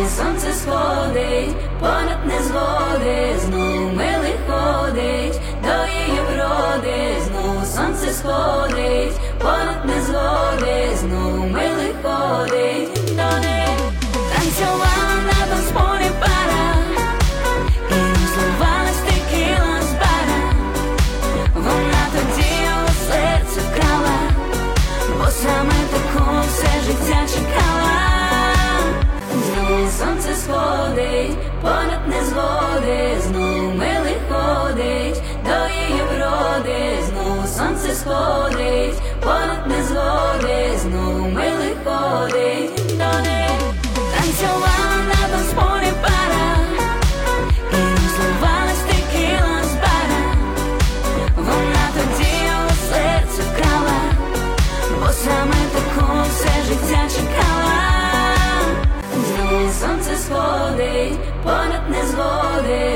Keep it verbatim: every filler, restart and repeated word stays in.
сонце сходить, понад незгоди, знову милий ходить до її вроди, знову сонце сходить, понад незгоди, знову милий ходить до неї. Танцювала на танцполі пара, і розливалась текіла з бара. Вона тоді його серце вкрала, бо саме таку все життя чекала. Знову сонце сходить, понад незгоди, знову милий ходить до її вроди, знову сонце сходить, понад незгоди, знову милий ходить до неї. Танцювала на танцполі пара, і розливалась текіла з бара. Вона тоді його серце вкрала, бо саме таку все життя чекала. Знову сонце сходить, понад незгоди,